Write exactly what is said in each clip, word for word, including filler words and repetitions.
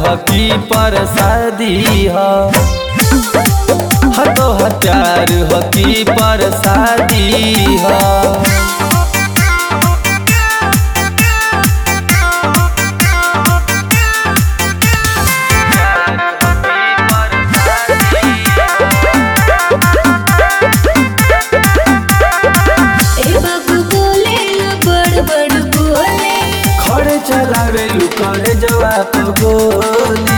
ह की परसादी ह तोहर प्यार ह की परसादी ह। खड़े चलावे लुकड़े जवाब गोली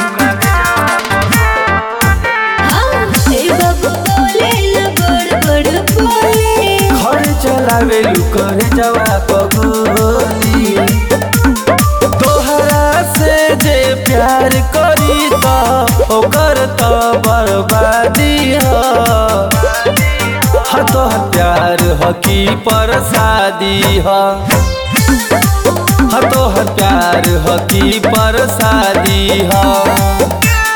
खड़े चलावे लुकड़े जवाब गोली। तोहरा से जे प्यार करी तो ओकर तो बर्बादी ह तोहर प्यार ह की परसादी ह तोहर प्यार ह की परसादी ह।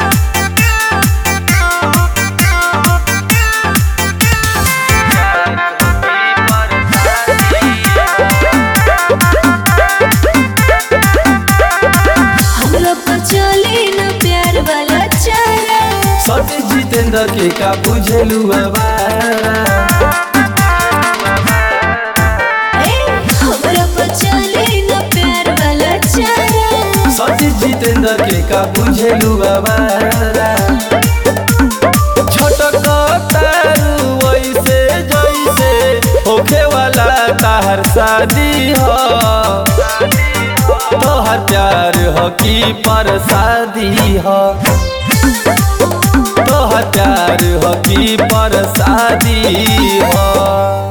सती जितेंद्र के का बुझेलू आवारा सती जितेंद्र के का बुझेलू आवारा। छटकतारू वैसे जैसे होखे वाला ताहर शादी हो तोहर प्यार हो की परसादी हो तोहर प्यार हो की परसादी हो।